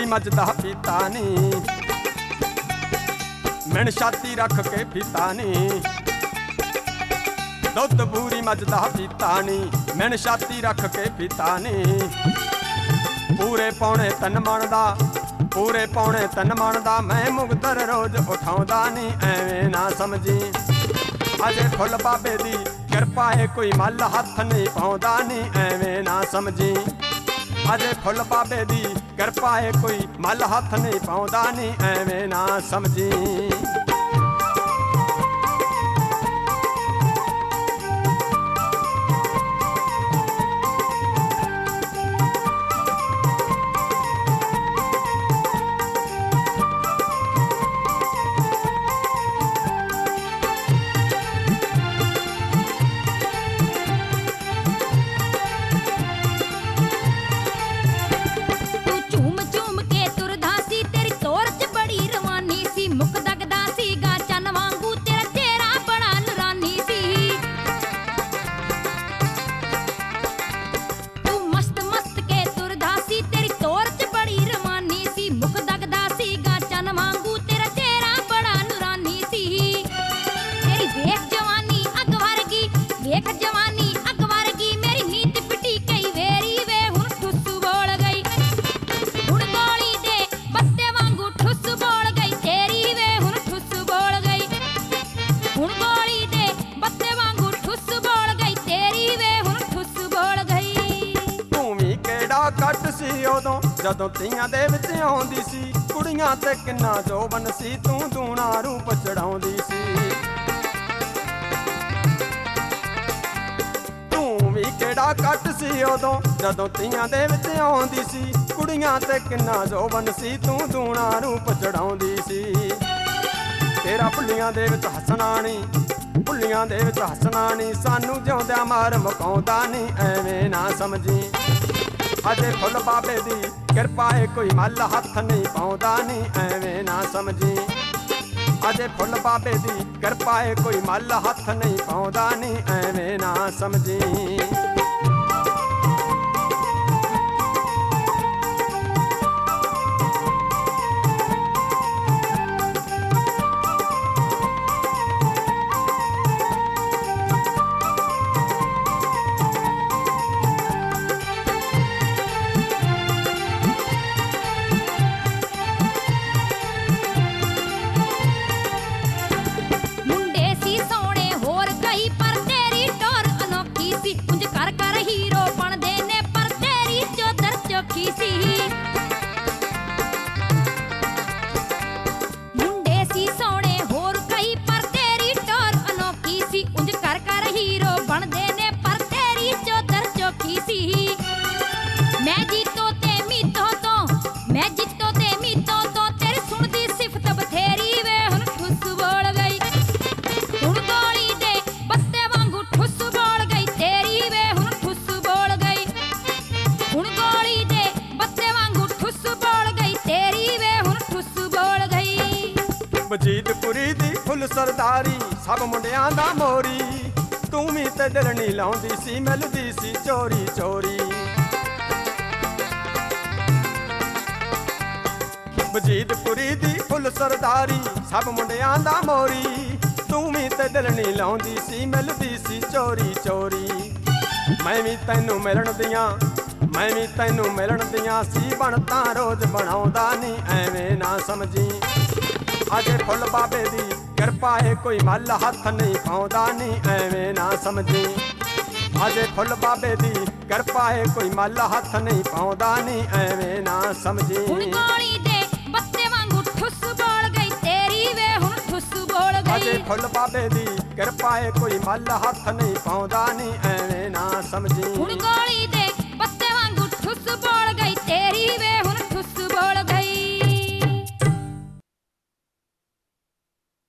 मजदा पीता नी, मैन छाती रख के पीता नी। दुध बूरी मजदा पीता नी, मैन छाती रख के पीता नी। पूरे पौने तन मन दा, पूरे पौने तन मन दा, मैं मुगदर रोज उठाउंदा नी, एवें ना समझी। अजे फुल बाबे दी किरपा है, कोई मल हथ नहीं पाउंदा नी, एवें ना समझी। अजे फुल बाबे दी किरपा है, कोई मल हथ नहीं पाउंदा नी, एवें ना समझी। घट सी उदों जदों तीयां दे विच आउंदी सी, कुड़ियां ते किन्ना जोबन सी, तू दूना रूप चढ़ाउंदी सी। तू भी केड़ा घट सी उदों जदों तीयां दे विच आउंदी सी, कुड़ियां ते किन्ना जोबन सी, तू दूना रूप चढ़ाउंदी सी। तेरा भुल्लियां दे विच हसना नी, भुल्लियां दे विच हसना नी, सानू जिउंदियां मार मुकाउंदा नी, एवें ना समझी। अजे फुल बाबे दी किरपा है, कोई मल हथ नहीं पाउंदा नी, एवें ना समझी। अजे फुल बाबे दी किरपा है, कोई मल हथ नहीं पाउंदा नी, एवें ना समझी। वजीदपुरी दी फुल सरदारी, सब मुंडियां दा मोरी, तू भी ते दिल नहीं लाउंदी सी, मिलदी सी चोरी चोरी। वजीदपुरी दी फुल सरदारी, सब मुंडियां दा मोरी, तू भी ते दिल नहीं लाउंदी सी, मिलदी सी चोरी चोरी। मैं भी तैनू मिलन दियां, मैं भी तैनू मिलन दियां सी, बनता रोज बनाउंदा नी, एवें ना समझी। अजे फुल बाबे दी किरपा है, कोई मल हथ नहीं पाउंदा नी, एवें ना समझी। अजे फुल बाबे दी किरपा है, कोई मल हथ नहीं पाउंदा नी, एवें ना समझी। हुण गोली दे बत्ते वांगू ठुस बोल गई तेरी, वे हुण ठुस बोल गई। अजे फुल बाबे दी किरपा है, कोई मल हथ नहीं पाउंदा नी, एवें ना समझी। हुण गोली दे